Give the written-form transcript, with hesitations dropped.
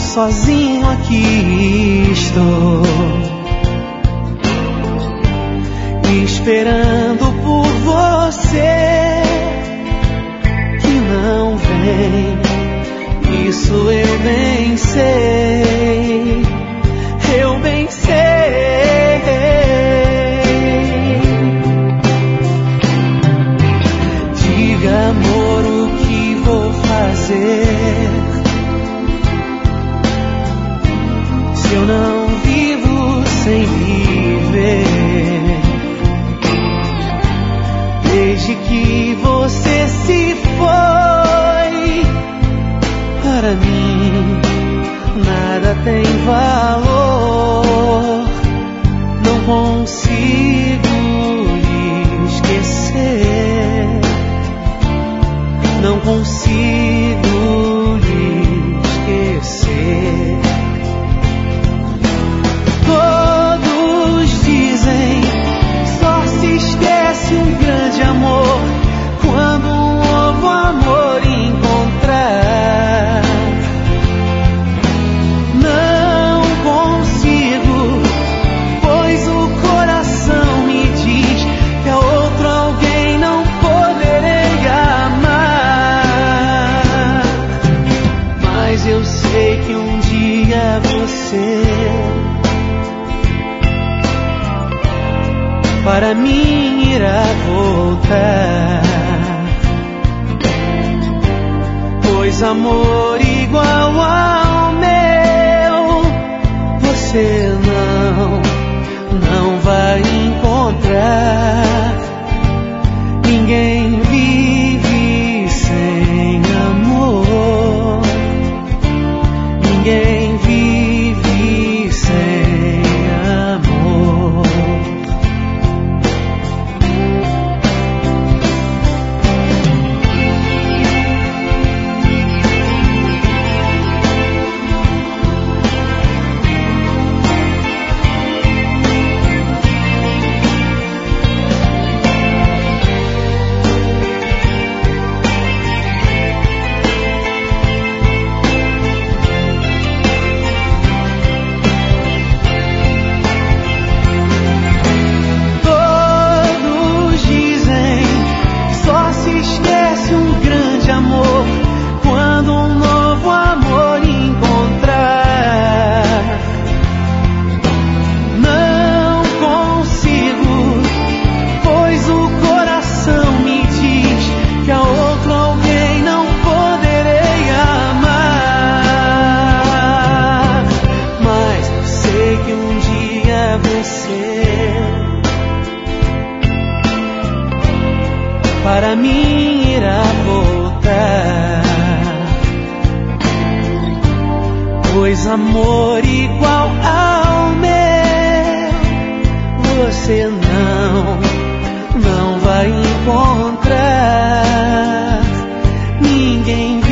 sozinho aqui estou, esperando por você que não vem. Isso eu bem sei, eu bem sei. Diga, amor, o que vou fazer se eu não vivo sem viver? Desde que você se foi, para mim nada tem valor. Não consigo lhe esquecer, não consigo lhe esquecer. Todos dizem, só se esquece um grande amor quando um novo amor encontrar. Não consigo, pois o coração me diz que a outro alguém não poderei amar. Mas eu sei que um dia você para mim irá voltar, pois amor igual ao meu você não vai encontrar. Ninguém vive sem amor, ninguém vive sem amor. Amor, quando um novo amor encontrar. Não consigo, pois o coração me diz que a outro alguém não poderei amar. Mas eu sei que um dia você para mim irá voltar, pois amor igual ao meu você não vai encontrar. Ninguém